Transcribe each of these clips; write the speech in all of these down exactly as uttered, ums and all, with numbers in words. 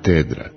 katedra.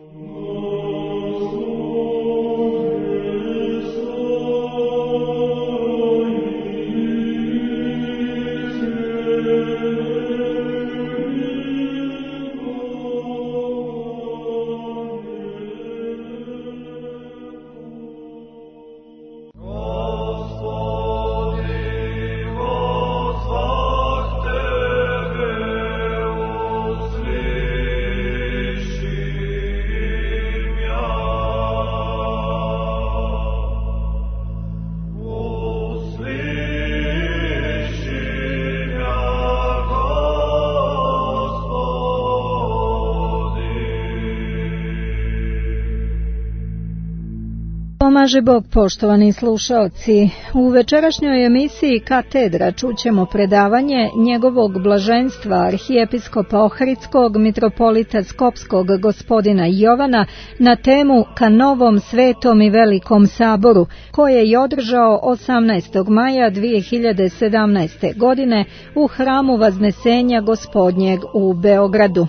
Pomaže Bog, poštovani slušaoci. U večerašnjoj emisiji Katedra čućemo predavanje njegovog blaženstva arhijepiskopa Ohridskog mitropolita Skopskog gospodina Jovana na temu Ka novom svetom i velikom saboru, koje je održao osamnaestog maja dvije hiljade sedamnaeste. godine u hramu Vaznesenja Gospodnjeg u Beogradu.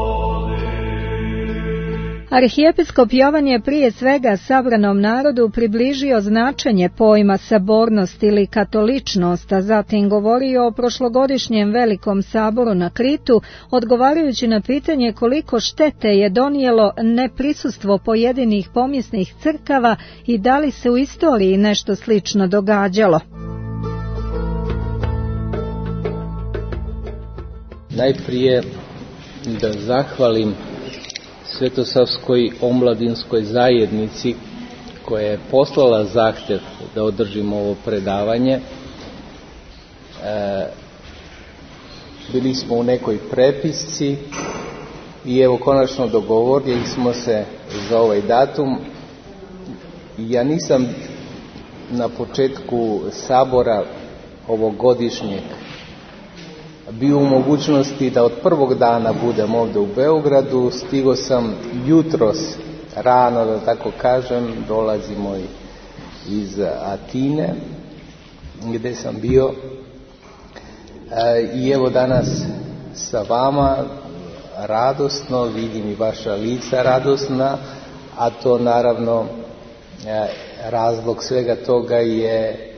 Arhijepiskop Jovan je prije svega sabranom narodu približio značenje pojma sabornost ili katoličnost, a zatim govorio o prošlogodišnjem velikom saboru na Kritu, odgovarajući na pitanje koliko štete je donijelo neprisustvo pojedinih pomjesnih crkava i da li se u istoriji nešto slično događalo. Najprije da zahvalim Svetosavskoj omladinskoj zajednici koja je poslala zahtjev da održimo ovo predavanje. E, bili smo u nekoj prepisci i evo konačno dogovorili smo se za ovaj datum. Ja nisam na početku sabora ovogodišnjeg bio u mogućnosti da od prvog dana budem ovdje u Beogradu. Stigo sam jutros rano, da tako kažem, dolazimo iz Atine gdje sam bio i evo danas sa vama radosno, vidim i vaša lica radosna, a to naravno razlog svega toga je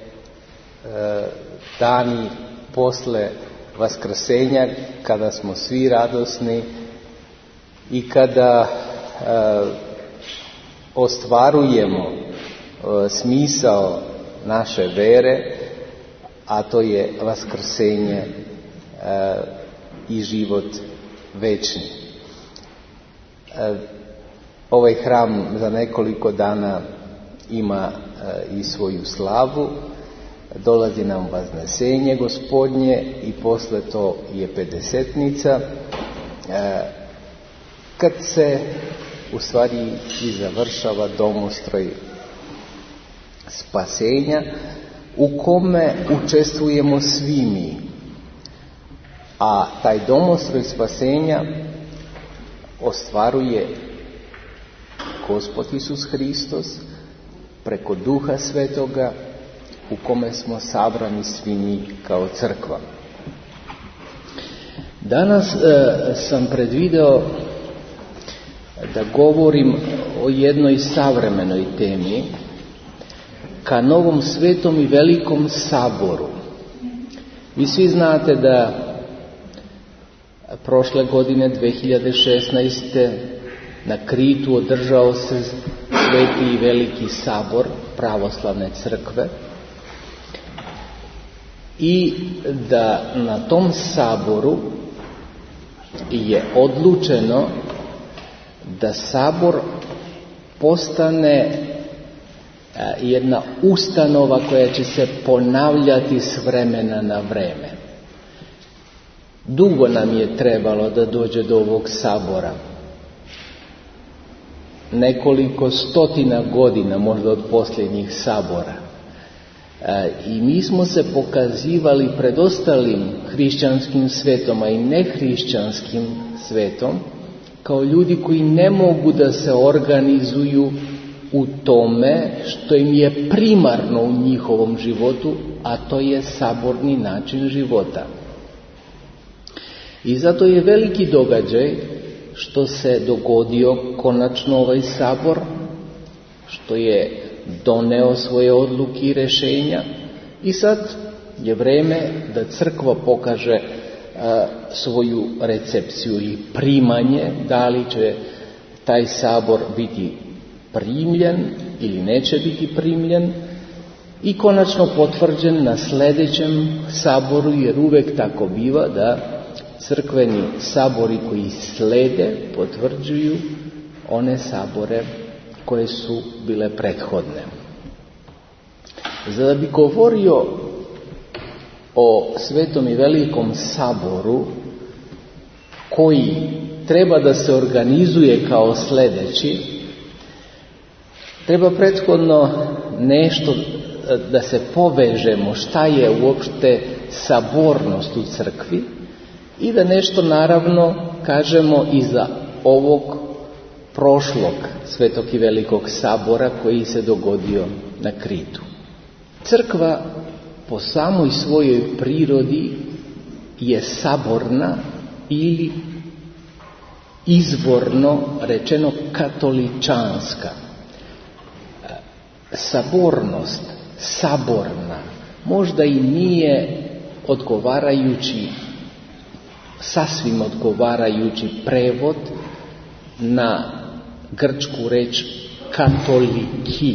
dani posle Vaskrsenja, kada smo svi radosni i kada e, ostvarujemo e, smisao naše vere, a to je vaskrsenje e, i život večni. E, ovaj hram za nekoliko dana ima e, i svoju slavu. Dolazi nam Vaznesenje Gospodnje i posle to je Pedesetnica, kad se u stvari i završava domostroj spasenja u kome učestvujemo svi mi. A taj domostroj spasenja ostvaruje Gospod Isus Hristos preko Duha Svetoga, u kome smo sabrani svi mi kao crkva. Danas e, sam predvideo da govorim o jednoj savremenoj temi, ka novom svetom i velikom saboru. Vi svi znate da prošle godine dvije hiljade šesnaeste. na Kritu održao se sveti i veliki sabor pravoslavne crkve i da na tom saboru je odlučeno da sabor postane jedna ustanova koja će se ponavljati s vremena na vreme. Dugo nam je trebalo da dođe do ovog sabora. Nekoliko stotina godina, možda od posljednjih sabora. I mi smo se pokazivali pred ostalim hrišćanskim svetom, a i nehrišćanskim svetom, kao ljudi koji ne mogu da se organizuju u tome što im je primarno u njihovom životu, a to je saborni način života. I zato je veliki događaj što se dogodio konačno ovaj sabor, što je doneo svoje odluke i rješenja, i sad je vreme da crkva pokaže a, svoju recepciju i primanje, da li će taj sabor biti primljen ili neće biti primljen i konačno potvrđen na sljedećem saboru, jer uvijek tako biva da crkveni sabori koji slede potvrđuju one sabore koje su bile prethodne. Za da bi govorio o Svetom i Velikom saboru koji treba da se organizuje kao sljedeći, treba prethodno nešto da se povežemo šta je uopšte sabornost u crkvi i da nešto naravno kažemo i za ovog prošlog Svetog i Velikog sabora koji se dogodio na Kritu. Crkva po samoj svojoj prirodi je saborna ili izvorno rečeno katoličanska. Sabornost, saborna, možda i nije odgovarajući, sasvim odgovarajući prevod na grčku reč katoliki.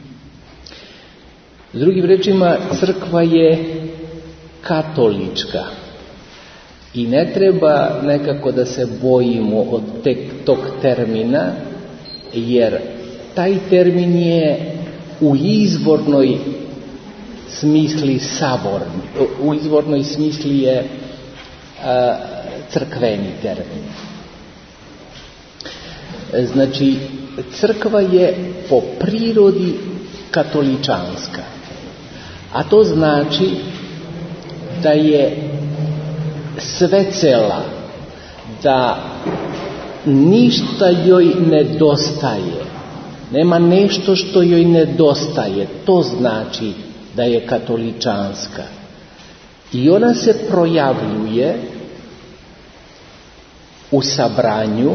S drugim rečima, crkva je katolička i ne treba nekako da se bojimo od tek tog termina, jer taj termin je u izvornoj smisli saborni, u izvornoj smisli je a, crkveni termin. Znači, crkva je po prirodi katoličanska, a to znači da je svecela, da ništa joj nedostaje, nema nešto što joj nedostaje, to znači da je katoličanska. I ona se projavljuje u sabranju,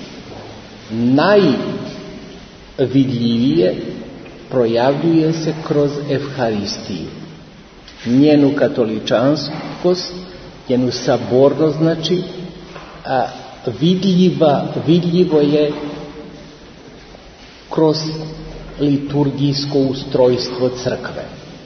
najvidljivije projavljuje se kroz Evharistiju. Njenu katoličanskost, njenu sabornost, znači a, vidljiva, vidljivo je kroz liturgijsko ustrojstvo crkve.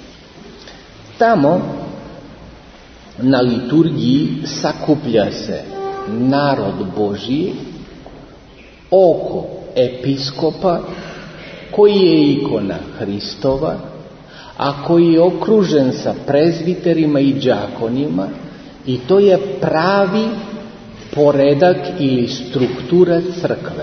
Tamo na liturgiji sakuplja se narod Božji oko episkopa koji je ikona Hristova, a koji je okružen sa prezbiterima i đakonima, i to je pravi poredak ili struktura crkve.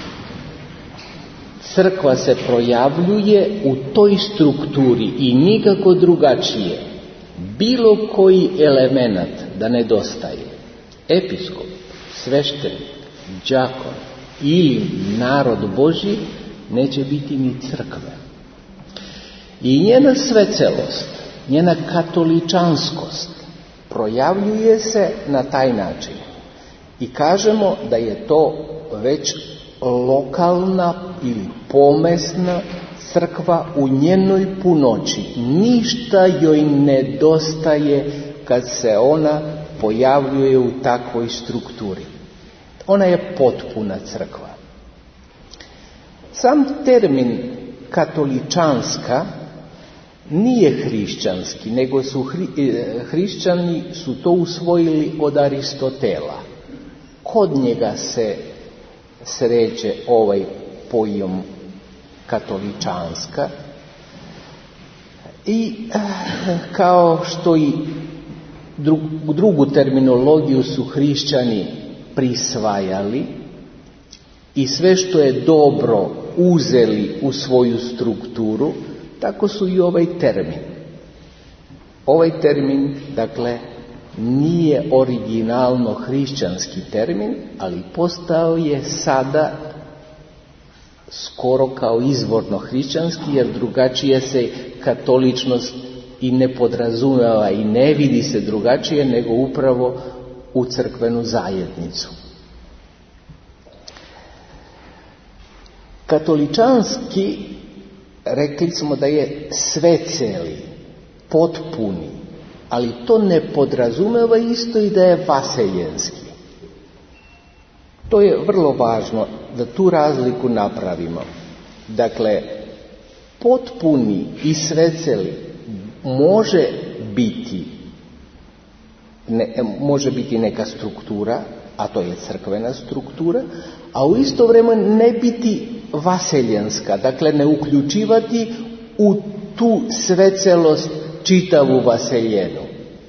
Crkva se projavljuje u toj strukturi i nikako drugačije. Bilo koji element da nedostaje, episkop, sveštenik, đakon ili narod Božji, neće biti ni crkve. I njena svecelost, njena katoličanskost projavljuje se na taj način. I kažemo da je to već lokalna ili pomesna crkva u njenoj punoći. Ništa joj nedostaje kad se ona pojavljuje u takvoj strukturi. Ona je potpuna crkva. Sam termin katoličanska nije hrišćanski, nego su hri, hrišćani su to usvojili od Aristotela. Kod njega se sreće ovaj pojam katoličanska i kao što i drugu, drugu terminologiju su hrišćani prisvajali i sve što je dobro uzeli u svoju strukturu, tako su i ovaj termin. Ovaj termin, dakle, nije originalno hrišćanski termin, ali postao je sada skoro kao izvorno hrišćanski, jer drugačije se katoličnost i ne podrazumeva i ne vidi se drugačije nego upravo u crkvenu zajednicu. Katoličanski, rekli smo da je sveceli, potpuni, ali to ne podrazumeva isto i da je vaseljenski. To je vrlo važno da tu razliku napravimo. Dakle, potpuni i sveceli može biti, ne, može biti neka struktura, a to je crkvena struktura, a u isto vrijeme ne biti vaseljenska, dakle ne uključivati u tu svecelost čitavu vaseljenu.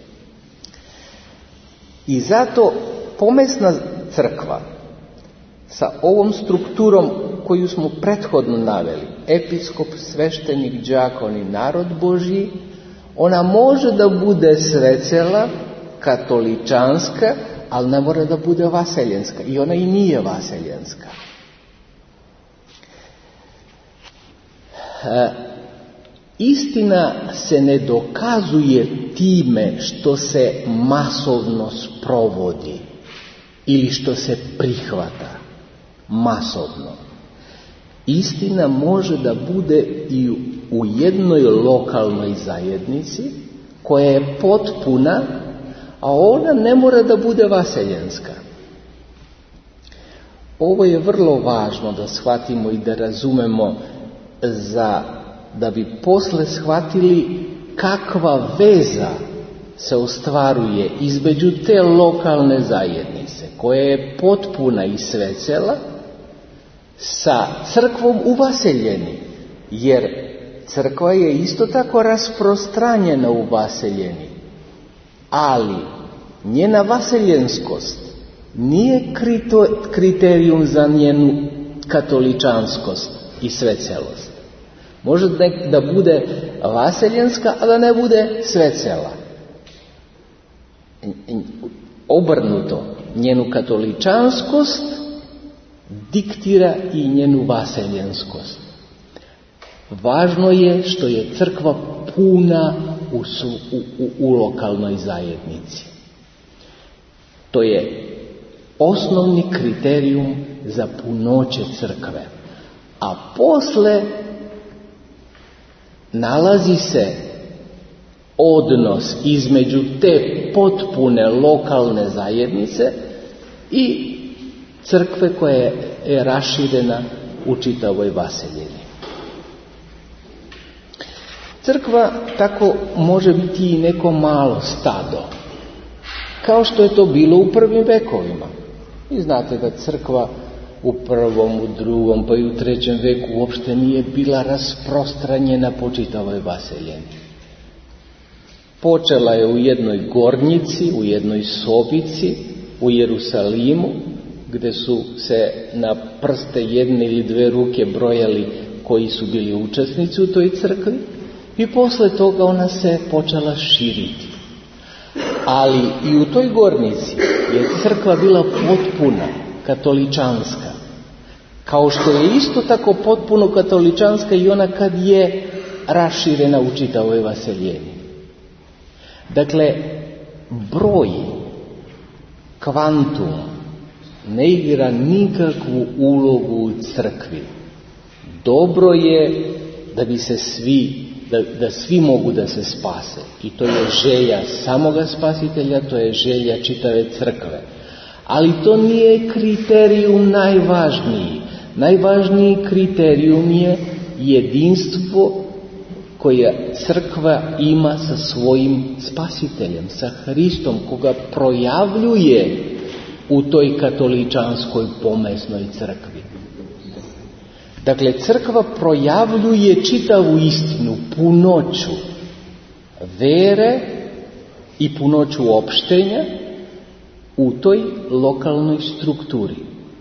I zato pomesna crkva sa ovom strukturom koju smo prethodno naveli, episkop, sveštenik, đakon i narod Božji, ona može da bude svecela, katoličanska, ali ne mora da bude vaseljenska. I ona i nije vaseljenska. E, istina se ne dokazuje time što se masovno sprovodi ili što se prihvata masovno. Istina može da bude i u jednoj lokalnoj zajednici koja je potpuna, a ona ne mora da bude vaseljenska. Ovo je vrlo važno da shvatimo i da razumemo, za, da bi posle shvatili kakva veza se ostvaruje između te lokalne zajednice koja je potpuna i svecela sa crkvom u vaseljeni, jer crkva je isto tako rasprostranjena u vaseljeni, ali njena vaseljenskost nije kriterijum za njenu katoličanskost i svecelost. Može da bude vaseljenska, a da ne bude svecela. Obrnuto, njenu katoličanskost diktira i njenu vaseljenskost. Važno je što je crkva puna u, u, u, u lokalnoj zajednici. To je osnovni kriterijum za punoće crkve. A posle nalazi se odnos između te potpune lokalne zajednice i crkve koja je raširena u čitavoj vaseljeni. Crkva tako može biti i neko malo stado, kao što je to bilo u prvim vekovima. Vi znate da crkva u prvom, u drugom, pa i u trećem veku uopšte nije bila rasprostranjena po čitavoj vaseljeni. Počela je u jednoj gornjici, u jednoj sobici, u Jerusalimu, gde su se na prste jedne ili dve ruke brojali koji su bili učesnici u toj crkvi, i posle toga ona se počela širiti. Ali i u toj gornjici je crkva bila potpuna, katoličanska. Kao što je isto tako potpuno katoličanska i ona kad je raširena u čitavoj vaseljeni. Dakle, broj, kvantum ne igra nikakvu ulogu u crkvi. Dobro je da bi se svi, da, da svi mogu da se spase. I to je želja samoga spasitelja, to je želja čitave crkve. Ali to nije kriterijum najvažniji. Najvažniji kriterijum je jedinstvo koje crkva ima sa svojim spasiteljem, sa Hristom, koga projavljuje u toj katoličanskoj pomesnoj crkvi. Dakle, crkva projavljuje čitavu istinu, punoću vere i punoću opštenja u toj lokalnoj strukturi.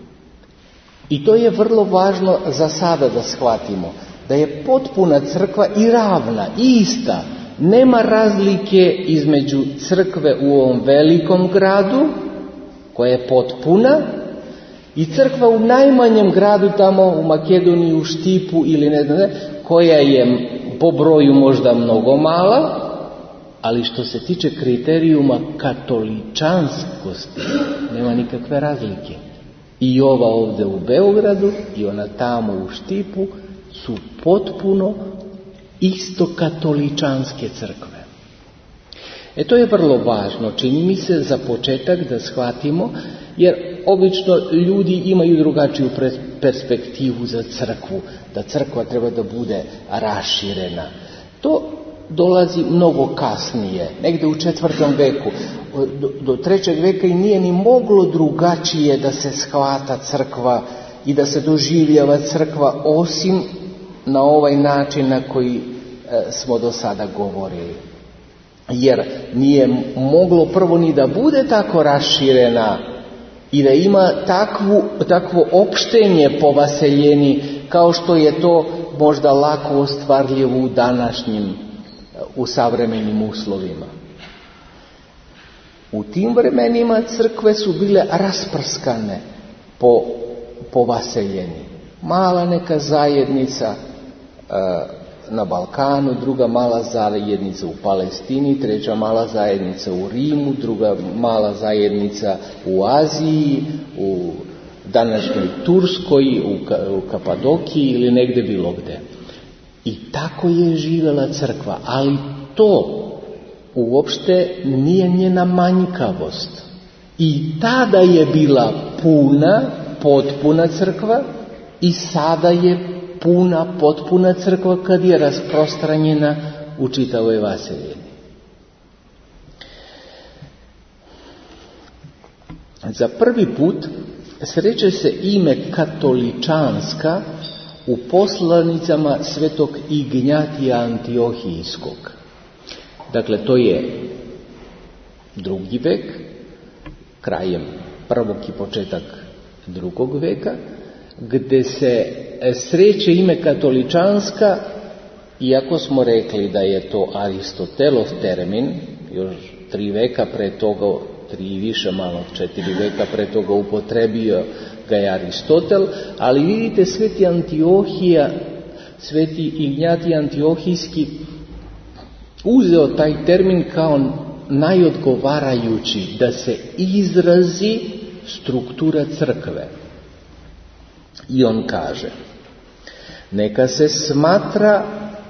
I to je vrlo važno za sada da shvatimo, da je potpuna crkva i ravna, i ista. Nema razlike između crkve u ovom velikom gradu, koja je potpuna, i crkva u najmanjem gradu tamo u Makedoniji, u Štipu ili ne znam, koja je po broju možda mnogo mala, ali što se tiče kriterijuma katoličanskosti, nema nikakve razlike. I ova ovdje u Beogradu i ona tamo u Štipu su potpuno isto katoličanske crkve. E to je vrlo važno, čini mi se, za početak da shvatimo, jer obično ljudi imaju drugačiju perspektivu za crkvu, da crkva treba da bude raširena. To dolazi mnogo kasnije, negdje u četvrtom veku. Do, do trećeg veka i nije ni moglo drugačije da se shvata crkva i da se doživljava crkva, osim na ovaj način na koji e, smo do sada govorili. Jer nije moglo prvo ni da bude tako raširena i da ima takvu, takvo opštenje po vaseljeni, kao što je to možda lako ostvarljivo u današnjim, u savremenim uslovima. U tim vremenima crkve su bile rasprskane po, po vaseljeni. Mala neka zajednica e, na Balkanu, druga mala zajednica u Palestini, treća mala zajednica u Rimu, druga mala zajednica u Aziji, u današnjoj Turskoj, u, u Kapadokiji ili negdje bilo gde. I tako je živjela crkva, ali to uopšte nije njena manjkavost. I tada je bila puna, potpuna crkva i sada je puna, potpuna crkva kad je rasprostranjena u čitavoj vaseljeni. Za prvi put sreće se ime katoličanska u poslanicama svetog Ignjatija Antiohijskog. Dakle, to je drugi vek, krajem prvog i početak drugog veka, gdje se sreće ime katoličanska, iako smo rekli da je to Aristotelov termin, još tri veka pre toga, tri i više, malo četiri veka pre toga upotrebio ga je Aristotel, ali vidite, sveti Antiohija, sveti Ignjatij Antiohijski uzeo taj termin kao najodgovarajući da se izrazi struktura crkve. I on kaže: neka se smatra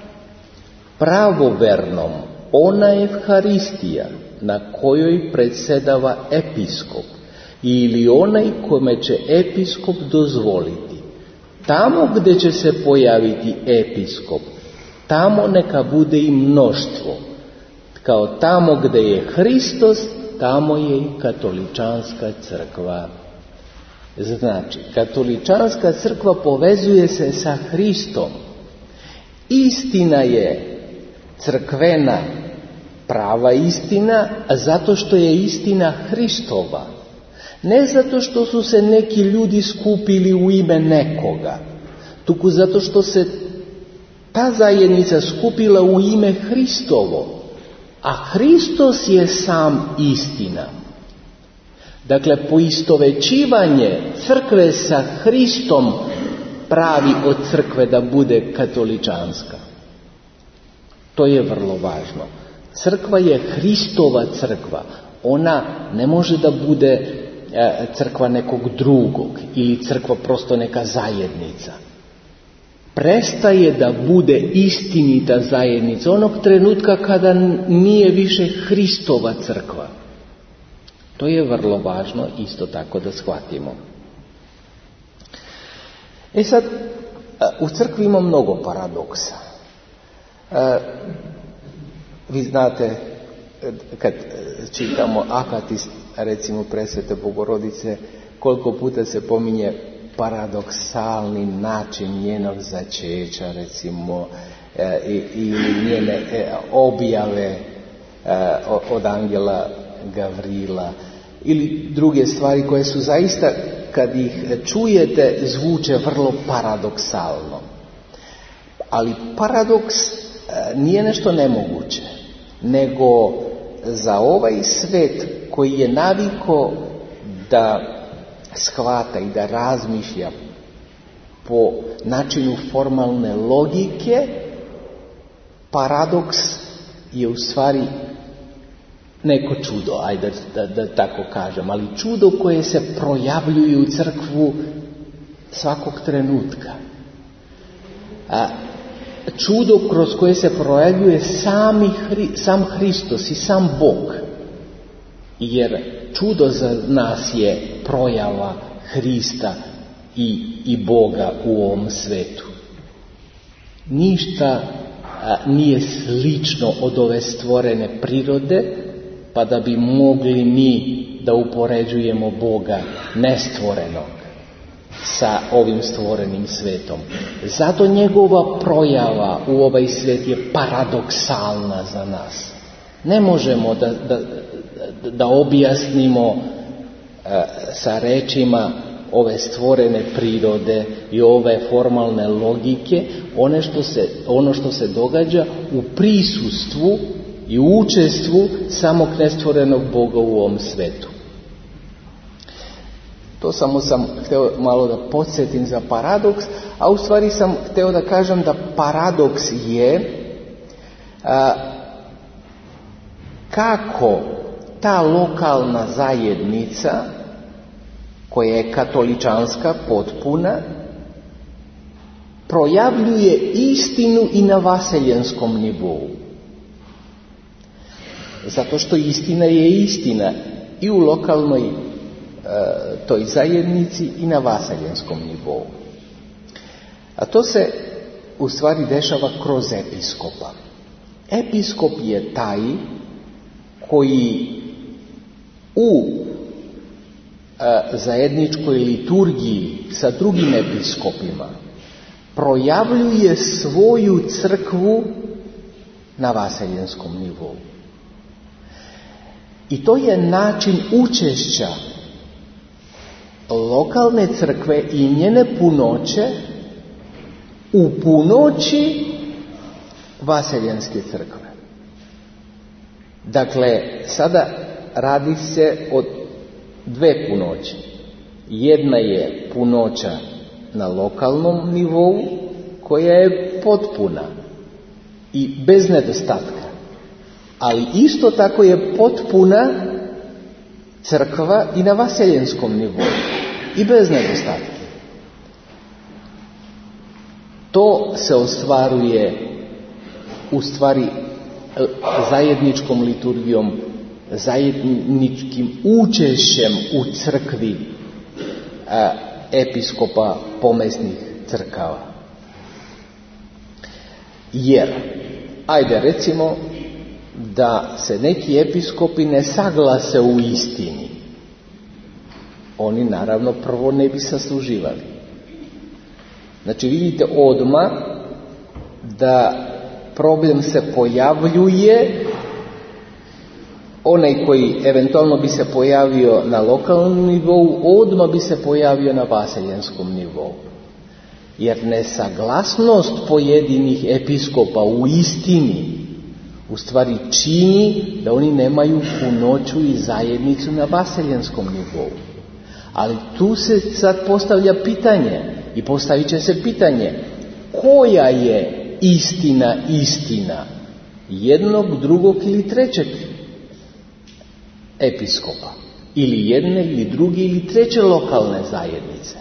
pravovernom ona Evharistija na kojoj predsedava episkop ili onaj kome će episkop dozvoliti. Tamo gdje će se pojaviti episkop, tamo neka bude i mnoštvo. Kao tamo gdje je Hristos, tamo je i katoličanska crkva. Znači, katoličanska crkva povezuje se sa Hristom. Istina je crkvena, prava istina, zato što je istina Hristova. Ne zato što su se neki ljudi skupili u ime nekoga, tuku zato što se ta zajednica skupila u ime Hristovo, a Hristos je sam istina. Dakle, poistovećivanje crkve sa Hristom pravi od crkve da bude katoličanska. To je vrlo važno. Crkva je Hristova crkva. Ona ne može da bude crkva nekog drugog ili crkva prosto neka zajednica. Prestaje da bude istinita zajednica onog trenutka kada nije više Hristova crkva. To je vrlo važno isto tako da shvatimo. E sad, u crkvi ima mnogo paradoksa. Vi znate, kad čitamo akatist, recimo presvete Bogorodice, koliko puta se pominje paradoksalni način njenog začeća, recimo, i, i njene objave od angela Gavrila, ili druge stvari koje su zaista, kad ih čujete, zvuče vrlo paradoksalno. Ali paradoks nije nešto nemoguće, nego za ovaj svet koji je naviko da shvata i da razmišlja po načinu formalne logike, paradoks je u stvari neko čudo, ajde da, da tako kažem, ali čudo koje se projavljuje u crkvu svakog trenutka. A, čudo kroz koje se projavljuje sami, sam Hristos i sam Bog. Jer čudo za nas je projava Hrista i, i Boga u ovom svetu. Ništa a, nije slično od ove stvorene prirode, pa da bi mogli mi da upoređujemo Boga nestvorenog sa ovim stvorenim svetom. Zato njegova projava u ovaj svet je paradoksalna za nas. Ne možemo da, da, da objasnimo uh, sa rečima ove stvorene prirode i ove formalne logike one što se, ono što se događa u prisustvu i u učestvu samog nestvorenog Boga u ovom svetu. To samo sam htio malo da podsjetim za paradoks, a u stvari sam htio da kažem da paradoks je a, kako ta lokalna zajednica koja je katoličanska potpuna projavljuje istinu i na vaseljenskom nivou. Zato što istina je istina i u lokalnoj e, toj zajednici i na vaseljenskom nivou. A to se u stvari dešava kroz episkopa. Episkop je taj koji u e, zajedničkoj liturgiji sa drugim episkopima projavljuje svoju crkvu na vaseljenskom nivou. I to je način učešća lokalne crkve i njene punoće u punoći vaseljenske crkve. Dakle, sada radi se o dve punoće. Jedna je punoća na lokalnom nivou koja je potpuna i bez nedostatka. Ali isto tako je potpuna crkva i na vaseljenskom nivou i bez nedostatka. To se ostvaruje u stvari zajedničkom liturgijom, zajedničkim učešćem u crkvi a, episkopa pomesnih crkava. Jer, ajde recimo da se neki episkopi ne saglase u istini. Oni naravno prvo ne bi sasluživali. Znači vidite odmah da problem se pojavljuje, onaj koji eventualno bi se pojavio na lokalnom nivou, odmah bi se pojavio na vaseljenskom nivou. Jer nesaglasnost pojedinih episkopa u istini u stvari čini da oni nemaju punoću i zajednicu na vaseljenskom nivou. Ali tu se sad postavlja pitanje i postavit će se pitanje koja je istina istina jednog, drugog ili trećeg episkopa ili jedne ili druge ili treće lokalne zajednice.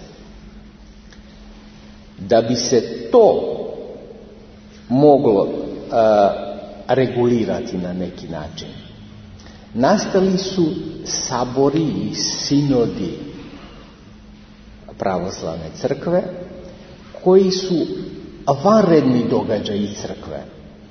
Da bi se to moglo uh, regulirati na neki način, nastali su sabori i sinodi pravoslavne crkve koji su vanredni događaji crkve.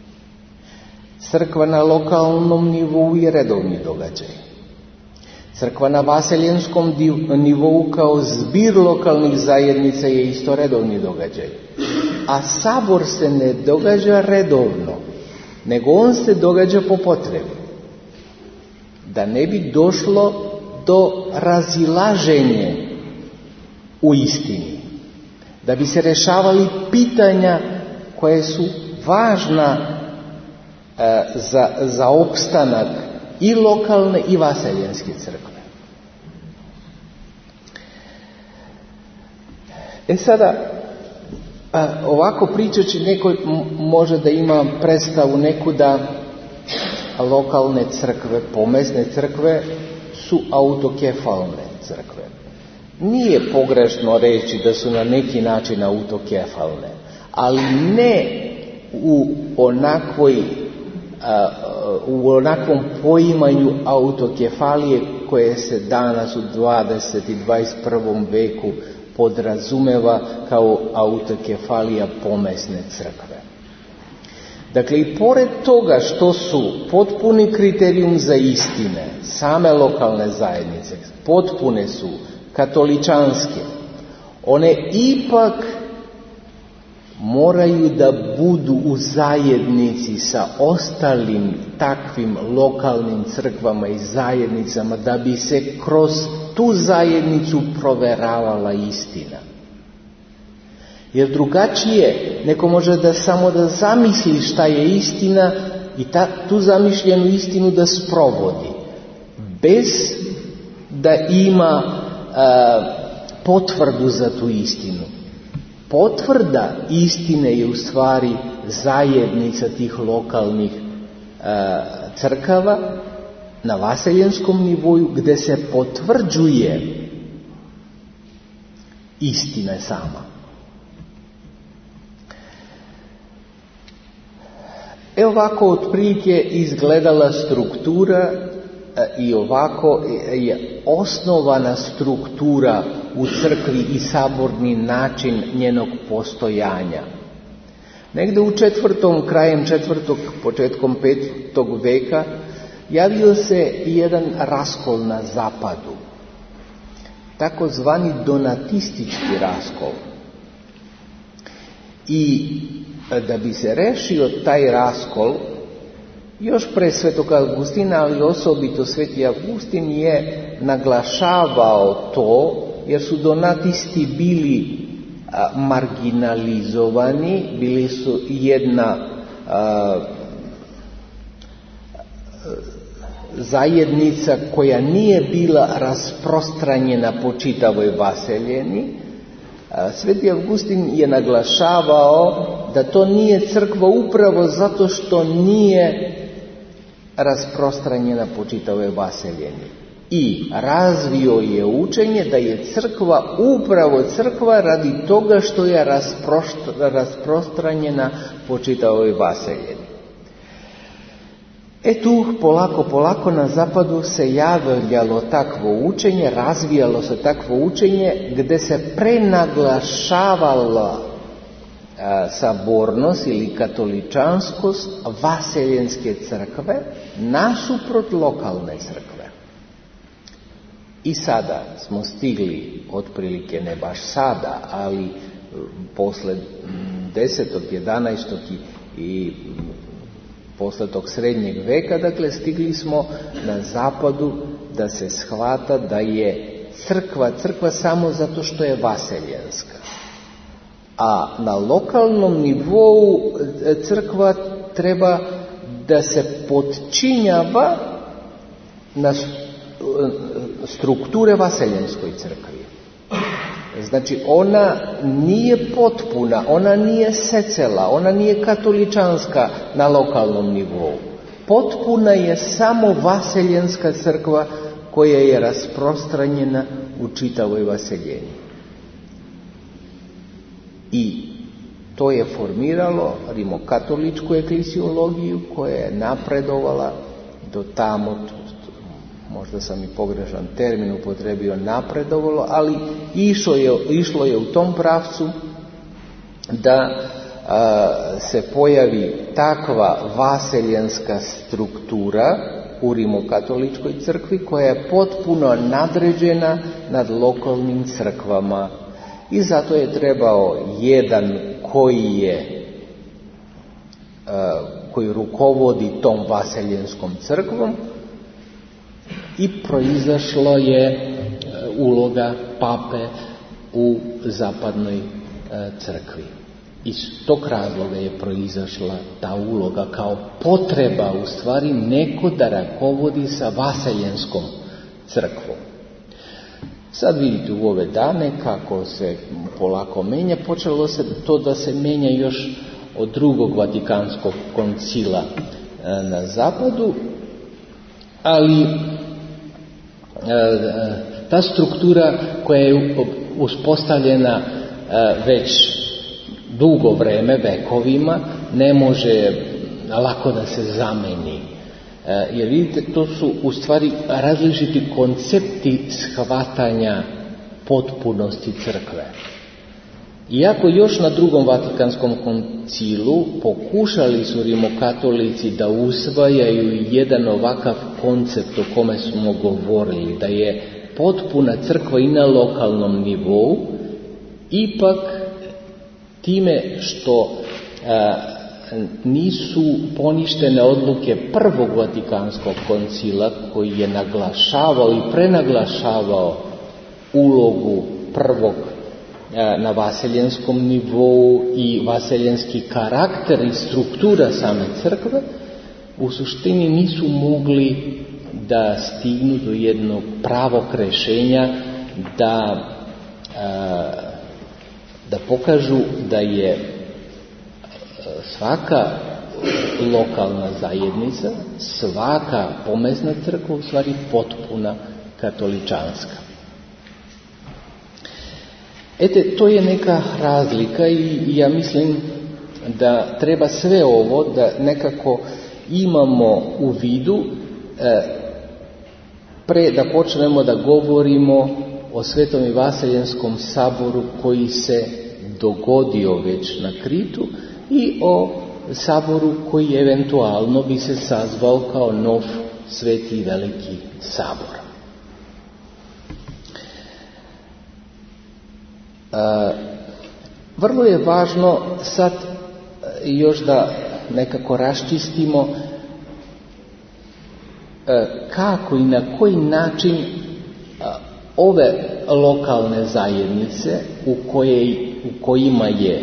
Crkva na lokalnom nivou je redovni događaj. Crkva na vaseljenskom nivou kao zbir lokalnih zajednica je isto redovni događaj. A sabor se ne događa redovno, nego on se događa po potrebi. Da ne bi došlo do razilaženja u istini. Da bi se rešavali pitanja koje su važna e, za, za opstanak i lokalne i vaseljenske crkve. E sada, a, ovako pričajući, neko može da ima predstavu neku da lokalne crkve, pomesne crkve su autokefalne crkve. Nije pogrešno reći da su na neki način autokefalne, ali ne u onakvoj a, u onakvom poimanju autokefalije koje se danas u dvadesetom i dvadeset prvom veku podrazumeva kao autokefalija pomesne crkve. Dakle, i pored toga što su potpuni kriterijum za istine, same lokalne zajednice, potpune su katoličanske, one ipak moraju da budu u zajednici sa ostalim takvim lokalnim crkvama i zajednicama, da bi se kroz tu zajednicu proveravala istina. Jer drugačije neko može da samo da zamisli šta je istina i ta, tu zamišljenu istinu da sprovodi, bez da ima a, potvrdu za tu istinu. Potvrda istine je u stvari zajednica tih lokalnih a, crkava na vaseljenskom nivou, gde se potvrđuje istina sama. E ovako otprilike izgledala struktura i ovako je osnovana struktura u crkvi i saborni način njenog postojanja. Negde u četvrtom, krajem četvrtog, početkom petog veka javio se jedan raskol na zapadu, takozvani donatistički raskol. I da bi se rešio taj raskol, još pre Svetog Avgustina, ali osobito Sveti Avgustin je naglašavao to, jer su donatisti bili a, marginalizovani, bili su jedna a, zajednica koja nije bila rasprostranjena po čitavoj vaseljeni. Sveti Avgustin je naglašavao da to nije crkva upravo zato što nije rasprostranjena po čitavoj vaseljeni. I razvio je učenje da je crkva upravo crkva radi toga što je rasprostranjena po čitavoj vaseljeni. E tu polako, polako na zapadu se javljalo takvo učenje, razvijalo se takvo učenje gde se prenaglašavala a, sabornost ili katoličanskost vaseljenske crkve nasuprot lokalne crkve. I sada smo stigli, otprilike ne baš sada, ali posle desetog, jedanaestog i, i posle tog srednjeg veka, dakle, stigli smo na zapadu da se shvata da je crkva, crkva samo zato što je vaseljenska. A na lokalnom nivou crkva treba da se podčinjava na strukture vaseljenskoj crkvi. Znači, ona nije potpuna, ona nije secela, ona nije katoličanska na lokalnom nivou. Potpuna je samo vaseljenska crkva koja je rasprostranjena u čitavoj vaseljeni. I to je formiralo rimokatoličku eklesiologiju koja je napredovala do tamo, možda sam i pogrešan termin upotrebio, napredovalo, ali išlo je, išlo je u tom pravcu da a, se pojavi takva vaseljenska struktura u rimokatoličkoj crkvi koja je potpuno nadređena nad lokalnim crkvama. I zato je trebao jedan koji je a, koji rukovodi tom vaseljenskom crkvom, i proizašlo je uloga pape u zapadnoj crkvi. Iz tog razloga je proizašla ta uloga kao potreba, u stvari, neko da rukovodi sa vaseljenskom crkvom. Sad vidite u ove dane kako se polako menja, počelo se to da se menja još od drugog Vatikanskog koncila na zapadu, ali ta struktura koja je uspostavljena već dugo vreme, vekovima, ne može lako da se zameni. Jer vidite, to su u stvari različiti koncepti shvatanja potpunosti crkve. Iako još na drugom Vatikanskom koncilu pokušali su rimokatolici da usvajaju jedan ovakav koncept o kome smo govorili, da je potpuna crkva i na lokalnom nivou, ipak time što a, nisu poništene odluke prvog Vatikanskog koncila koji je naglašavao i prenaglašavao ulogu prvog na vaseljenskom nivou i vaseljenski karakter i struktura same crkve, u suštini nisu mogli da stignu do jednog pravog rešenja, da, da pokažu da je svaka lokalna zajednica, svaka pomesna crkva u stvari potpuna katoličanska. Ete, to je neka razlika i ja mislim da treba sve ovo da nekako imamo u vidu e, pre da počnemo da govorimo o Svetom i Vaseljenskom saboru koji se dogodio već na Kritu i o saboru koji eventualno bi se sazvao kao nov Sveti i Veliki sabor. E, vrlo je važno sad još da nekako raščistimo e, kako i na koji način e, ove lokalne zajednice u, koje, u kojima je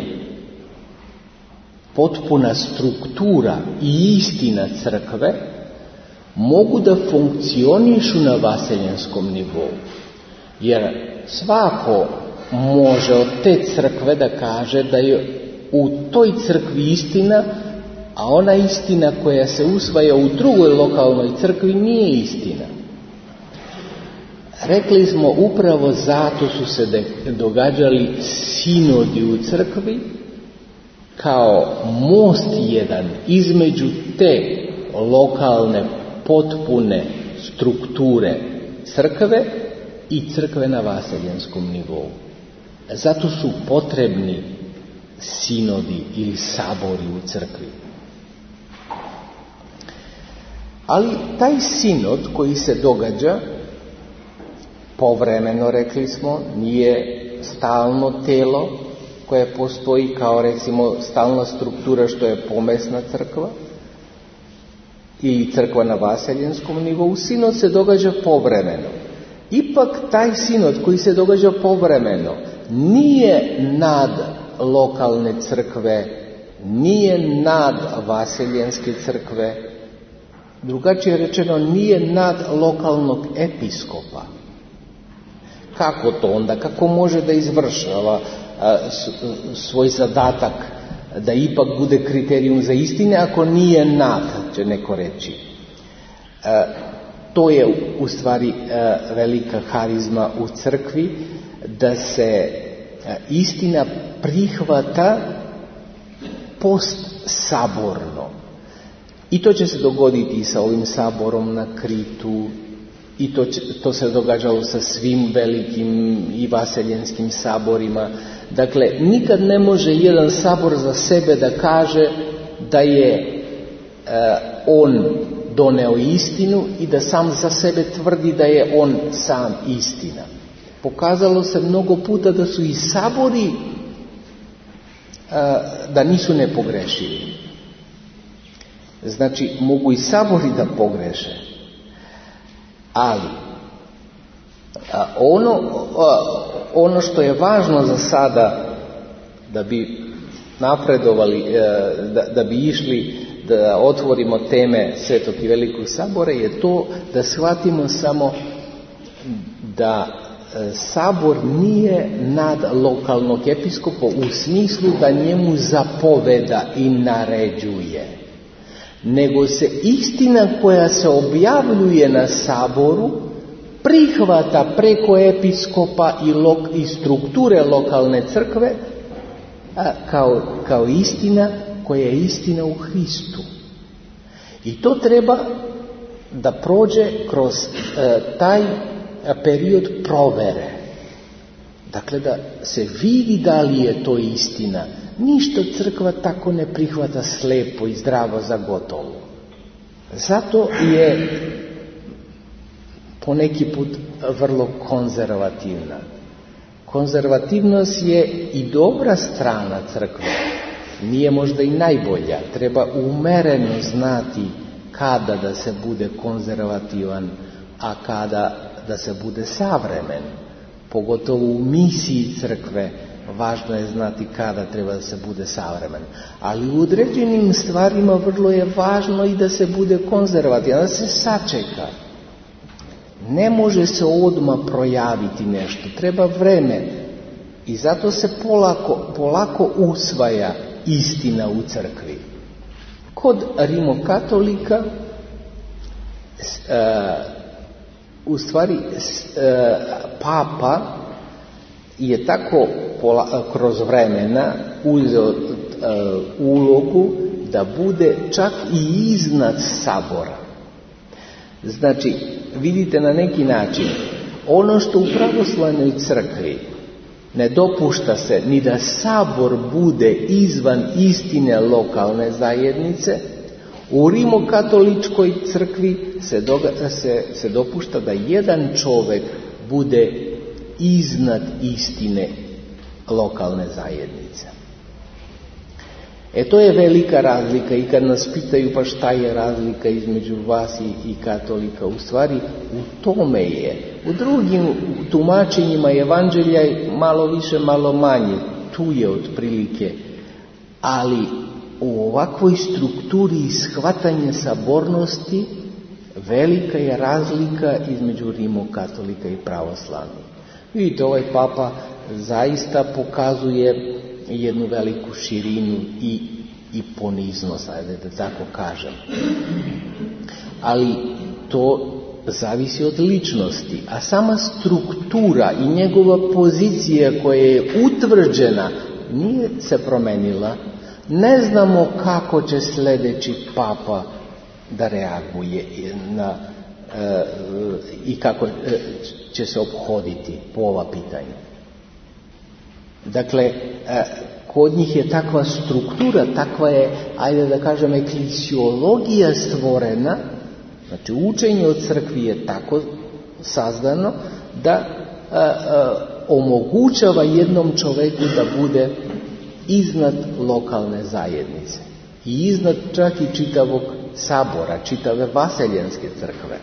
potpuna struktura i istina crkve mogu da funkcionišu na vaseljenskom nivou. Jer svako može od te crkve da kaže da je u toj crkvi istina, a ona istina koja se usvaja u drugoj lokalnoj crkvi nije istina. Rekli smo, upravo zato su se događali sinodi u crkvi kao most jedan između te lokalne potpune strukture crkve i crkve na vaseljenskom nivou. Zato su potrebni sinodi ili sabori u crkvi. Ali taj sinod koji se događa povremeno, rekli smo, nije stalno telo koje postoji kao recimo stalna struktura što je pomesna crkva ili crkva na vaseljenskom nivou. Sinod se događa povremeno. Ipak taj sinod koji se događa povremeno nije nad lokalne crkve, nije nad vaseljenske crkve, drugačije rečeno nije nad lokalnog episkopa. Kako to onda? Kako može da izvršava a, s, svoj zadatak da ipak bude kriterijum za istine ako nije nad, će neko reći. A, to je u stvari a, velika harizma u crkvi, da se a, istina prihvata post-saborno. I to će se dogoditi i sa ovim saborom na Kritu, i to, će, to se događalo sa svim velikim i vaseljenskim saborima. Dakle, nikad ne može jedan sabor za sebe da kaže da je e, on doneo istinu i da sam za sebe tvrdi da je on sam istina. Pokazalo se mnogo puta da su i sabori e, da nisu nepogrešivi. Znači, mogu i sabori da pogreše. Ali, a ono, a, ono što je važno za sada, da bi napredovali, da, da bi išli, da otvorimo teme Svetog i Velikog sabora, je to da shvatimo samo da sabor nije nad lokalnog episkopa u smislu da njemu zapoveda i naređuje, nego se istina koja se objavljuje na saboru prihvata preko episkopa i, lok, i strukture lokalne crkve a, kao, kao istina koja je istina u Hristu. I to treba da prođe kroz e, taj period provere. Dakle, da se vidi da li je to istina. Ništa crkva tako ne prihvata slepo i zdravo za gotovo. Zato je poneki put vrlo konzervativna. Konzervativnost je i dobra strana crkve. Nije možda i najbolja. Treba umereno znati kada da se bude konzervativan, a kada da se bude savremen. Pogotovo u misiji crkve važno je znati kada treba da se bude savremen. Ali u određenim stvarima vrlo je važno i da se bude konzervativan, da se sačeka. Ne može se odmah projaviti nešto, treba vreme. I zato se polako, polako usvaja istina u crkvi. Kod rimokatolika e, u stvari e, papa je tako pola, kroz vremena uzeo e, ulogu da bude čak i iznad sabora. Znači, vidite na neki način, ono što u pravoslavnoj crkvi ne dopušta se ni da sabor bude izvan istine lokalne zajednice, u rimokatoličkoj crkvi se, doga, se, se dopušta da jedan čovjek bude iznad istine lokalne zajednice. E to je velika razlika i kad nas pitaju pa šta je razlika između vas i, i katolika, u stvari u tome je. U drugim tumačenjima evanđelja malo više, malo manje, tu je otprilike, ali u ovakvoj strukturi i shvatanje sabornosti velika je razlika između rimokatolika i pravoslavnih. Vidite, ovaj papa zaista pokazuje jednu veliku širinu i, i poniznost, ajde da tako kažem. Ali to zavisi od ličnosti, a sama struktura i njegova pozicija koja je utvrđena nije se promenila. Ne znamo kako će sljedeći papa da reaguje na, e, i kako e, će se ophoditi po ova pitanja. Dakle, e, kod njih je takva struktura, takva je, ajde da kažem, eklisiologija stvorena, znači učenje o crkvi je tako sazdano da a, a, omogućava jednom čovjeku da bude iznad lokalne zajednice i iznad čak i čitavog sabora, čitave vaseljenske crkve.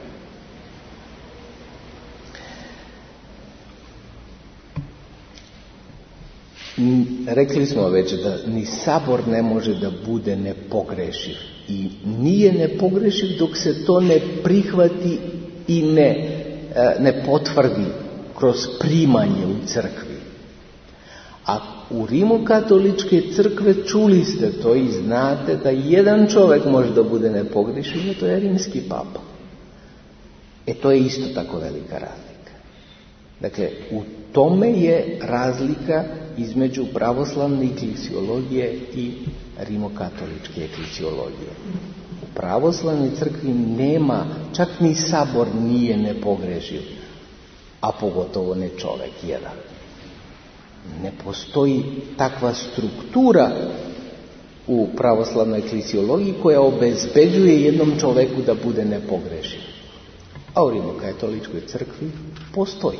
Rekli smo već da ni sabor ne može da bude nepogrešiv i nije nepogrešiv dok se to ne prihvati i ne, ne potvrdi kroz primanje u crkvi. A u rimokatoličke crkve čuli ste to i znate da jedan čovjek može da bude nepogrešiv, a to je rimski papa. E to je isto tako velika razlika. Dakle, u tome je razlika između pravoslavne eklesiologije i rimokatoličke eklesiologije. U pravoslavnoj crkvi nema, čak ni sabor nije nepogrešiv, a pogotovo ne čovjek jedan. Ne postoji takva struktura u pravoslavnoj eklesiologiji koja obezbeđuje jednom čovjeku da bude nepogrešiv. A u rimokatoličkoj crkvi postoji.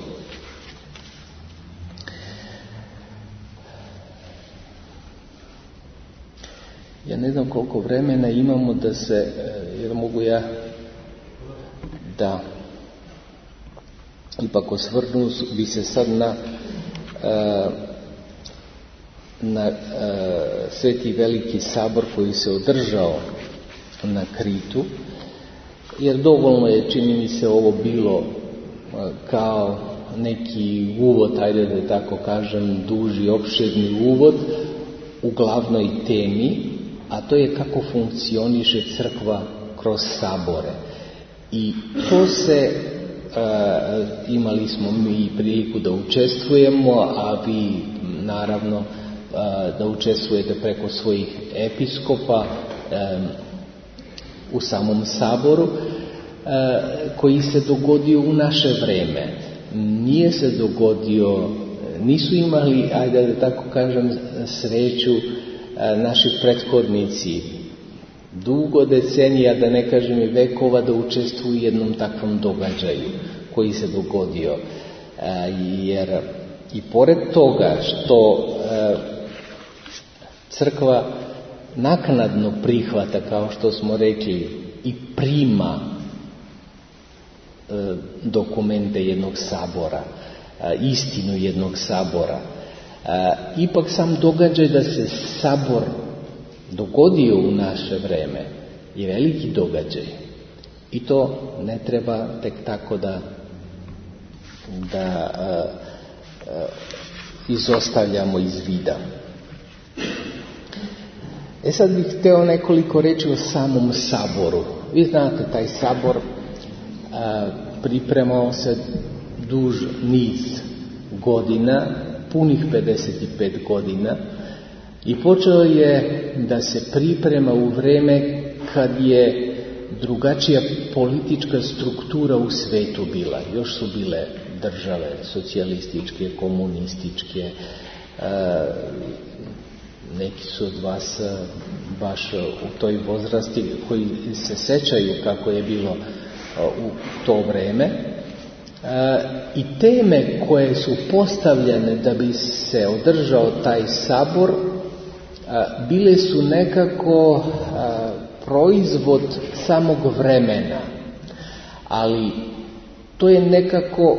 Ja ne znam koliko vremena imamo da se, jer mogu ja da ipak osvrnu bi se sad na na Sveti Veliki sabor koji se održao na Kritu, jer dovoljno je, čini mi se, ovo bilo kao neki uvod, ajde da tako kažem, duži, opširni uvod u glavnoj temi, a to je kako funkcioniše crkva kroz sabore. I to se, e, imali smo mi priliku da učestvujemo, a vi naravno e, da učestvujete preko svojih episkopa e, u samom saboru, e, koji se dogodio u naše vreme. Nije se dogodio, nisu imali, ajde da tako kažem, sreću e, naši prethodnici dugo decenija, da ne kažem i vekova, da učestvuju u jednom takvom događaju koji se dogodio. E, jer i pored toga što e, crkva naknadno prihvata, kao što smo rekli, i prima e, dokumente jednog sabora, e, istinu jednog sabora, e, ipak sam događaj da se sabor dogodio u naše vreme je veliki događaj. I to ne treba tek tako da da e, e, izostavljamo iz vida. E sad bih hteo nekoliko reći o samom saboru. Vi znate, taj sabor a, pripremao se duž niz godina, punih pedeset pet godina, i počeo je da se priprema u vreme kad je drugačija politička struktura u svetu bila. Još su bile države socijalističke, komunističke, a, neki su od vas baš u toj возрасти koji se sećaju kako je bilo u to vreme. I teme koje su postavljene da bi se održao taj sabor bile su nekako proizvod samog vremena, ali to je nekako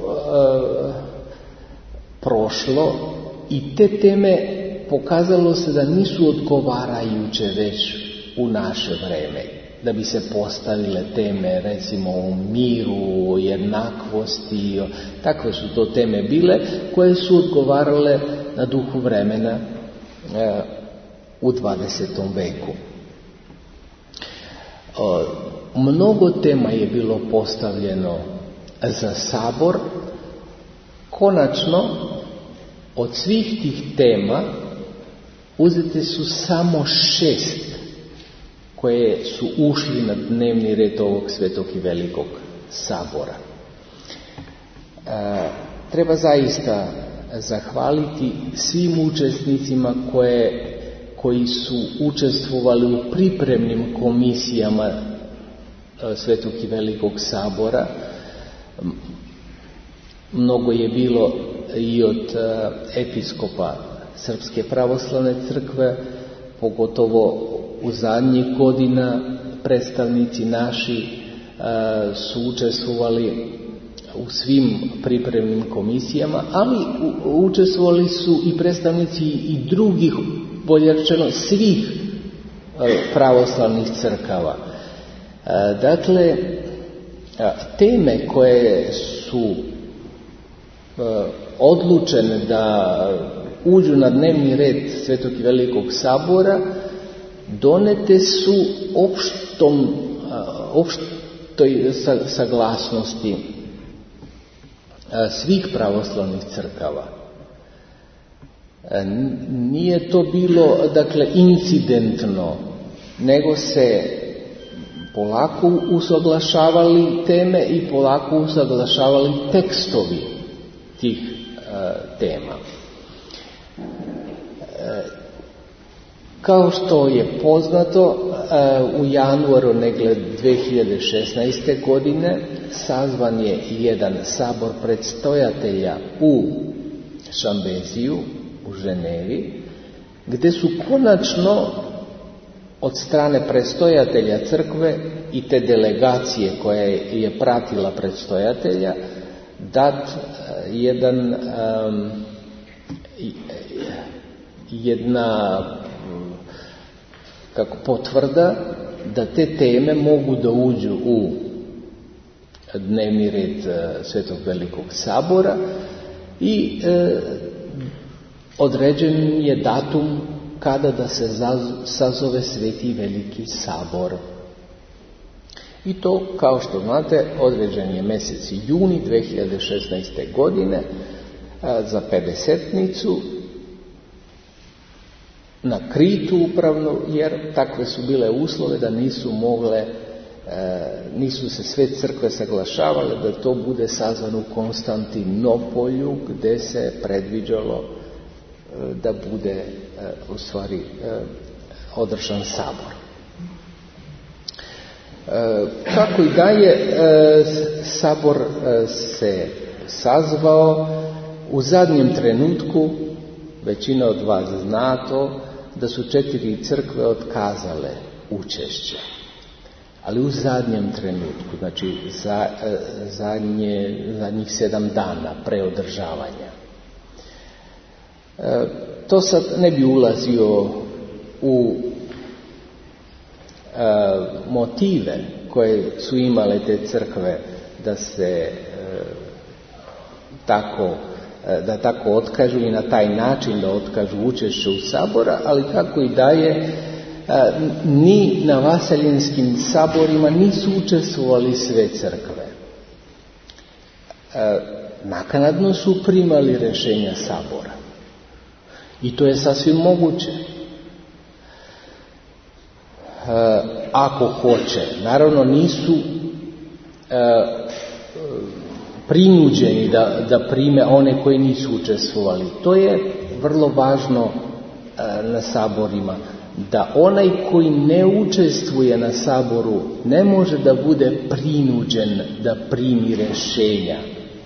prošlo i te teme pokazalo se da nisu odgovarajuće već u naše vreme. Da bi se postavile teme, recimo o miru, o jednakosti, o, takve su to teme bile koje su odgovarale na duhu vremena e, u dvadesetom veku. E, mnogo tema je bilo postavljeno za sabor. Konačno, od svih tih tema uzete su samo šest koje su ušli na dnevni red ovog svetog i velikog sabora. E, treba zaista zahvaliti svim učesnicima koje, koji su učestvovali u pripremnim komisijama svetog i velikog sabora. Mnogo je bilo i od episkopa Srpske pravoslavne crkve, pogotovo u zadnjih godina predstavnici naši a, su učestvovali u svim pripremnim komisijama, ali u, učestvovali su i predstavnici i drugih, bolje rečeno svih a, pravoslavnih crkava. A, dakle, a, teme koje su a, odlučene da uđu na dnevni red svetog i velikog sabora donete su opštom, opštoj saglasnosti svih pravoslavnih crkava. Nije to bilo, dakle, incidentno, nego se polako usaglašavali teme i polako usaglašavali tekstovi tih tema. Kao što je poznato, u januaru negle dve hiljade šesnaeste. godine sazvan je jedan sabor predstojatelja u Šambeziju, u Ženevi, gde su konačno od strane predstojatelja crkve i te delegacije koja je pratila predstojatelja dat jedan um, jedna kako potvrda da te teme mogu da uđu u dnevni red Svetog Velikog sabora i e, određen je datum kada da se sazove Sveti Veliki Sabor. I to, kao što znate, određen je mjesec juni dve hiljade šesnaeste. godine za pedesetnicu na Kritu upravno, jer takve su bile uslove da nisu mogle, nisu se sve crkve saglašavale da to bude sazvano u Konstantinopolju, gdje se predviđalo da bude u stvari održan sabor. Kako i dalje, sabor se sazvao u zadnjem trenutku. Većina od vas zna to da su četiri crkve otkazale učešće, ali u zadnjem trenutku, znači za, zadnje, zadnjih sedam dana pre održavanja. To sad ne bi ulazio u motive koje su imale te crkve da se tako da tako otkažu i na taj način da otkažu učešće u sabora, ali kako i daje, ni na vaseljinskim saborima nisu učestvovali sve crkve. Naknadno su primali rješenja sabora i to je sasvim moguće. Ako hoće, naravno nisu prinuđeni da, da prime one koji nisu učestvovali. To je vrlo važno na saborima, da onaj koji ne učestvuje na saboru ne može da bude prinuđen da primi rješenja.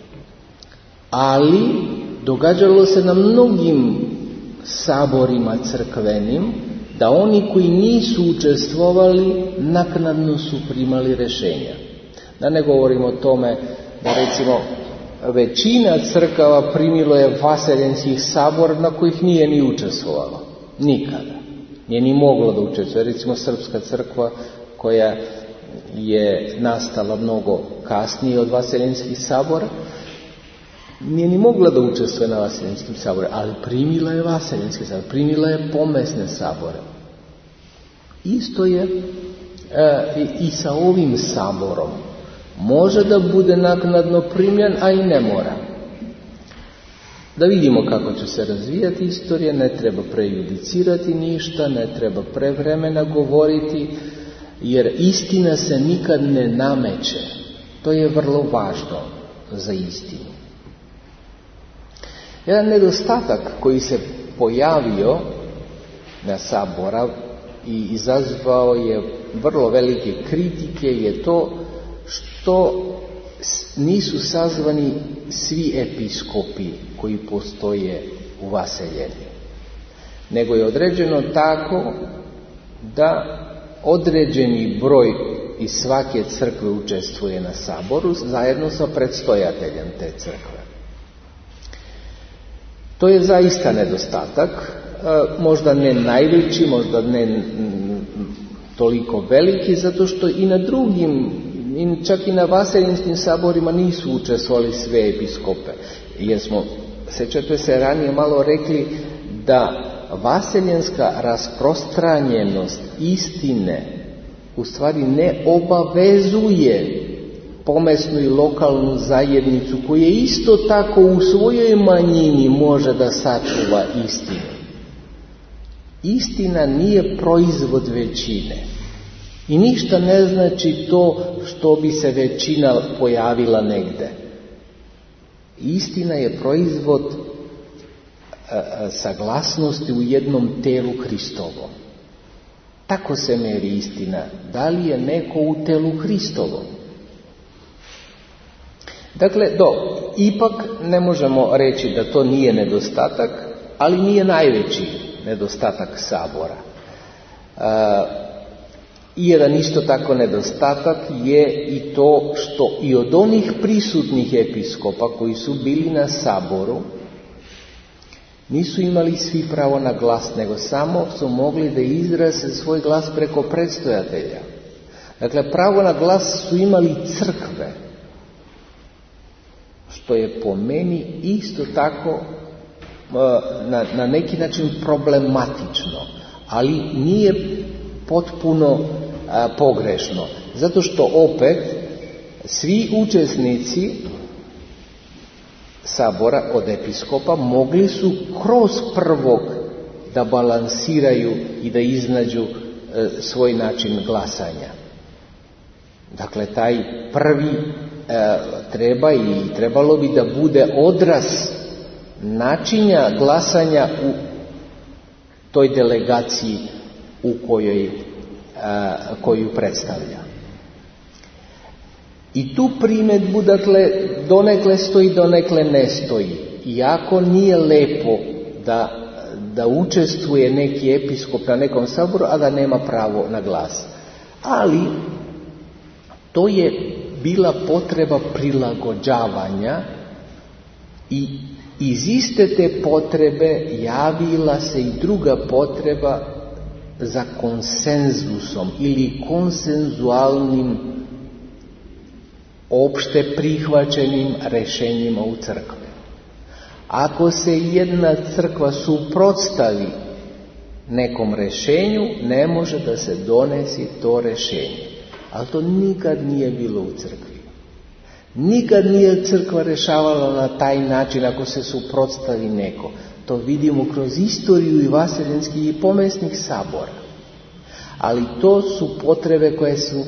Ali događalo se na mnogim saborima crkvenim da oni koji nisu učestvovali naknadno su primali rješenja. Da ne govorimo o tome da recimo većina crkava primilo je vaseljenskih sabor na kojih nije ni učestvovalo. Nikada. Nije ni moglo da učestvuje. Recimo Srpska crkva koja je nastala mnogo kasnije od vaseljenskih sabora, nije ni mogla da učestvuje na vaseljenskim sabore, ali primila je vaseljenske sabore, primila je pomesne sabore. Isto je e, i sa ovim saborom. Može da bude naknadno primljen, a i ne mora. Da vidimo kako će se razvijati istorija, ne treba prejudicirati ništa, ne treba prevremena govoriti, jer istina se nikad ne nameće. To je vrlo važno za istinu. Jedan nedostatak koji se pojavio na sabora i izazvao je vrlo velike kritike je to što nisu sazvani svi episkopi koji postoje u vaseljeni, nego je određeno tako da određeni broj iz svake crkve učestvuje na saboru zajedno sa predstojateljem te crkve. To je zaista nedostatak, možda ne najveći, možda ne toliko veliki, zato što i na drugim, čak i na vaseljinskim saborima nisu učestvovali sve episkope. Jer smo, sećate se, ranije malo rekli da vaseljenska rasprostranjenost istine u stvari ne obavezuje pomesnu i lokalnu zajednicu koja isto tako u svojoj manjini može da sačuva istinu. Istina nije proizvod većine. I ništa ne znači to što bi se većina pojavila negde. Istina je proizvod a, a, saglasnosti u jednom telu Hristovom. Tako se meri istina. Da li je neko u telu Hristovom? Dakle, do, ipak ne možemo reći da to nije nedostatak, ali nije najveći nedostatak sabora. E, I jedan isto tako nedostatak je i to što i od onih prisutnih episkopa koji su bili na saboru nisu imali svi pravo na glas, nego samo su mogli da izraze svoj glas preko predstojatelja. Dakle, pravo na glas su imali crkve, što je po meni isto tako na, na neki način problematično, ali nije potpuno a, pogrešno, zato što opet svi učesnici sabora od episkopa mogli su kroz prvog da balansiraju i da iznađu e, svoj način glasanja. Dakle, taj prvi e, treba i trebalo bi da bude odraz načina glasanja u toj delegaciji u kojoj e, koju predstavlja. I tu primjedbu, dakle, donekle stoji, donekle ne stoji. Iako nije lepo da, da učestvuje neki episkop na nekom saboru, a da nema pravo na glas. Ali to je bila potreba prilagođavanja i iz iste te potrebe javila se i druga potreba za konsenzusom ili konsenzualnim opšte prihvaćenim rešenjima u crkvi. Ako se jedna crkva suprotstavi nekom rešenju, ne može da se donesi to rešenje. Ali to nikad nije bilo u crkvi. Nikad nije crkva rešavala na taj način ako se suprotstavi neko. To vidimo kroz istoriju i vaseljenskih i pomesnih sabora. Ali to su potrebe koje su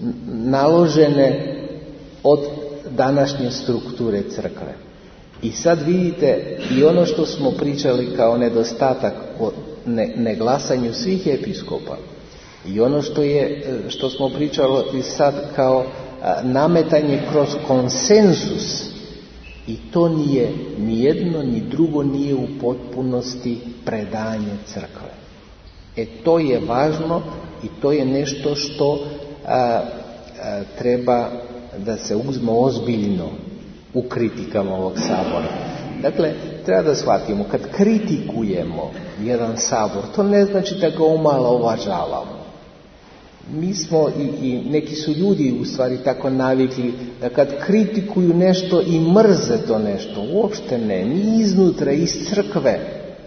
naložene od današnje strukture crkve. I sad vidite i ono što smo pričali kao nedostatak o neglasanju svih episkopa i ono što je što smo pričali sad kao nametanje kroz konsenzus, i to nije ni jedno ni drugo nije u potpunosti predanje crkve. E to je važno i to je nešto što a, a, treba da se uzme ozbiljno u kritikama ovog sabora. Dakle, treba da shvatimo, kad kritikujemo jedan sabor, to ne znači da ga umalo uvažavamo. Mi smo i, i neki su ljudi u stvari tako navikli da kad kritikuju nešto i mrze to nešto, uopšte ne, mi iznutra, iz crkve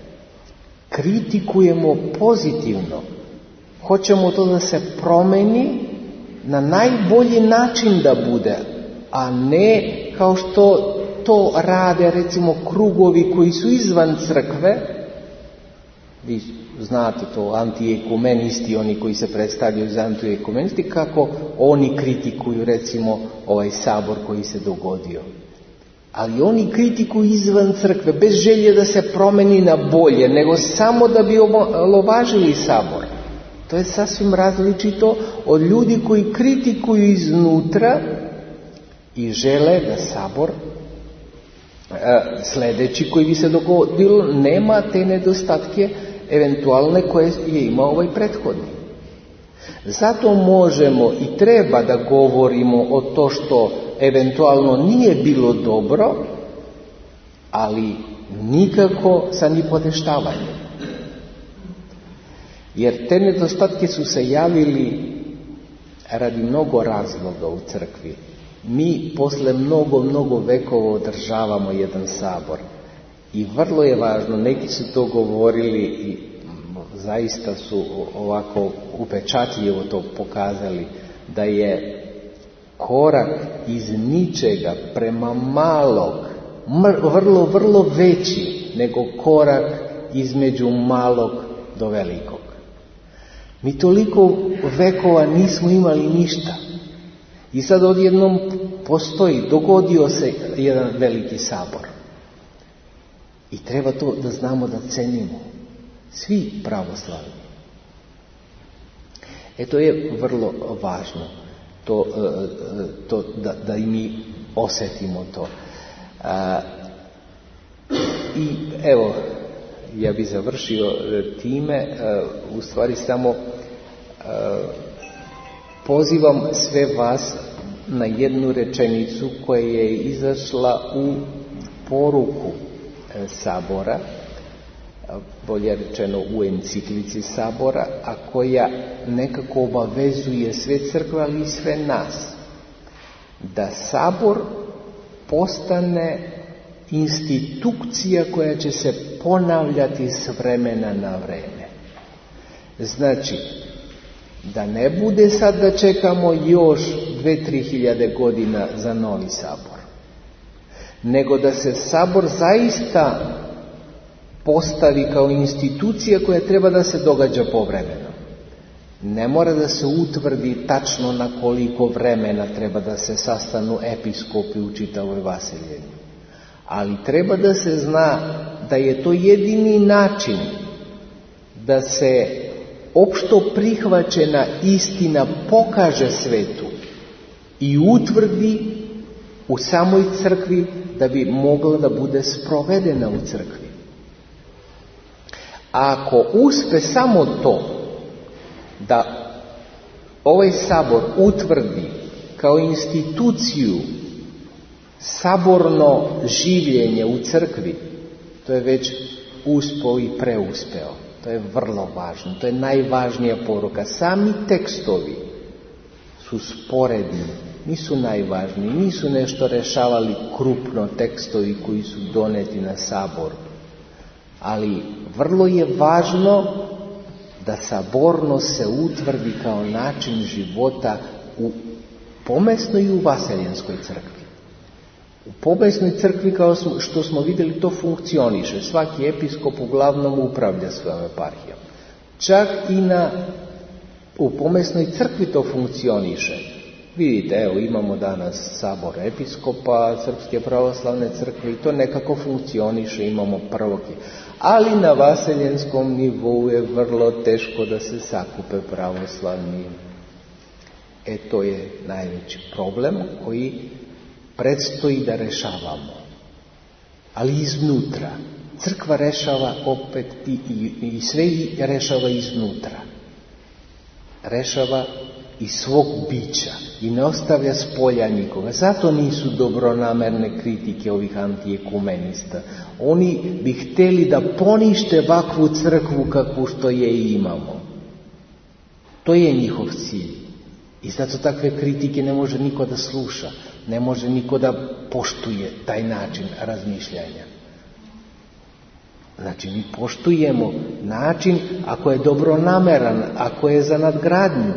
kritikujemo pozitivno. Hoćemo to da se promeni na najbolji način da bude, a ne kao što to rade recimo krugovi koji su izvan crkve. Vi znate to, antiekumenisti, oni koji se predstavljaju za antiekumenisti, kako oni kritikuju recimo ovaj sabor koji se dogodio. Ali oni kritikuju izvan crkve, bez želje da se promeni na bolje, nego samo da bi omalovažili sabor. To je sasvim različito od ljudi koji kritikuju iznutra i žele da sabor sljedeći koji bi se dogodilo nema te nedostatke eventualne koje je imao ovaj prethodni. Zato možemo i treba da govorimo o to što eventualno nije bilo dobro, ali nikako sa nipoteštavanjem. Jer te nedostatke su se javili radi mnogo razloga u crkvi. Mi posle mnogo, mnogo vekova održavamo jedan sabor. I vrlo je važno, neki su to govorili i zaista su ovako upečatljivo to pokazali, da je korak iz ničega prema malog vrlo, vrlo veći nego korak između malog do velikog. Mi toliko vekova nismo imali ništa. I sad odjednom postoji, dogodio se jedan veliki sabor. I treba to da znamo da cenimo. Svi pravoslavni. E to je vrlo važno. To, to, da, da i mi osjetimo to. A, I evo, ja bih završio time, u stvari samo pozivam sve vas na jednu rečenicu koja je izašla u poruku sabora, bolje rečeno u enciklici sabora, a koja nekako obavezuje sve crkve, ali i sve nas, da sabor postane institucija koja će se ponavljati s vremena na vreme. Znači, da ne bude sad da čekamo još dve, tri hiljade godina za novi sabor, nego da se sabor zaista postavi kao institucija koja treba da se događa povremeno. Ne mora da se utvrdi tačno na koliko vremena treba da se sastanu episkopi u čitavoj Vaseljeni. Ali treba da se zna da je to jedini način da se opšto prihvaćena istina pokaže svetu i utvrdi u samoj crkvi da bi mogla da bude sprovedena u crkvi. A ako uspe samo to da ovaj sabor utvrdi kao instituciju saborno življenje u crkvi, to je već uspeo i preuspeo. To je vrlo važno, to je najvažnija poruka. Sami tekstovi su sporedni, nisu najvažniji, nisu nešto rešavali krupno tekstovi koji su doneti na sabor. Ali vrlo je važno da sabornost se utvrdi kao način života u pomesnoj i u vaseljenskoj crkvi. U pomesnoj crkvi, kao što smo vidjeli, to funkcioniše. Svaki episkop uglavnom upravlja svojom eparhijom. Čak i na, u pomesnoj crkvi to funkcioniše. Vidite, evo, imamo danas sabor episkopa Srpske pravoslavne crkve i to nekako funkcioniše, imamo prvoke. Ali na vaseljenskom nivou je vrlo teško da se sakupe pravoslavni. E, to je najveći problem koji predstoji da rešavamo. Ali iznutra. Crkva rešava opet i, i, i sve rešava iznutra. Rešava iz svog bića i ne ostavlja spolja nikoga. Zato nisu dobronamerne kritike ovih antijekumenista. Oni bi hteli da ponište ovakvu crkvu kakvu što je i imamo. To je njihov cilj. I zato takve kritike ne može niko da sluša. Ne može niko da poštuje taj način razmišljanja. Znači, mi poštujemo način ako je dobronameran, ako je za nadgradnju.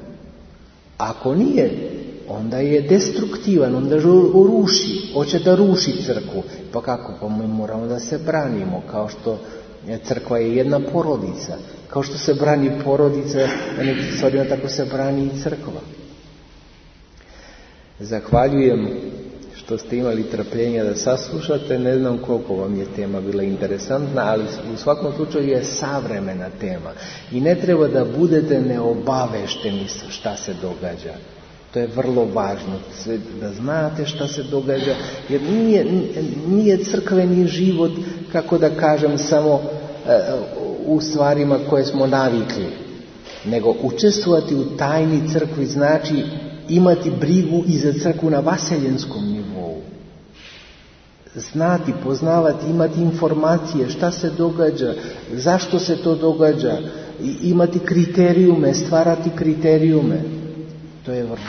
Ako nije, onda je destruktivan, onda ruši, hoće da ruši crkvu. Pa kako? Pa mi moramo da se branimo, kao što crkva je jedna porodica. Kao što se brani porodica, na nekih stvarima tako se brani i crkva. Zahvaljujem što ste imali trpljenja da saslušate. Ne znam koliko vam je tema bila interesantna, ali u svakom slučaju je savremena tema. I ne treba da budete neobavešteni šta se događa. To je vrlo važno, da znate šta se događa, jer nije, nije crkveni život, kako da kažem, samo u stvarima koje smo navikli, nego učestvovati u tajni crkvi znači imati brigu i za crkvu na vaseljenskom nivou. Znati, poznavati, imati informacije šta se događa, zašto se to događa, imati kriterijume, stvarati kriterijume. To je vrlo.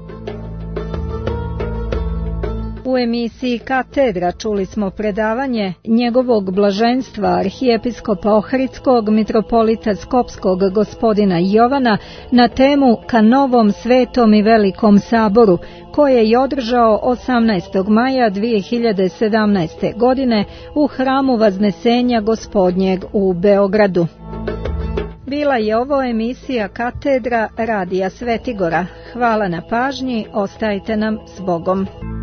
U emisiji Katedra čuli smo predavanje njegovog blaženstva arhijepiskopa Ohridskog mitropolita Skopskog gospodina Jovana na temu Ka novom svetom i velikom saboru, koje je održao osamnaestog maja dve hiljade sedamnaeste. godine u hramu Vaznesenja Gospodnjeg u Beogradu. Bila je ovo emisija Katedra Radija Svetigora. Hvala na pažnji, ostajte nam s Bogom.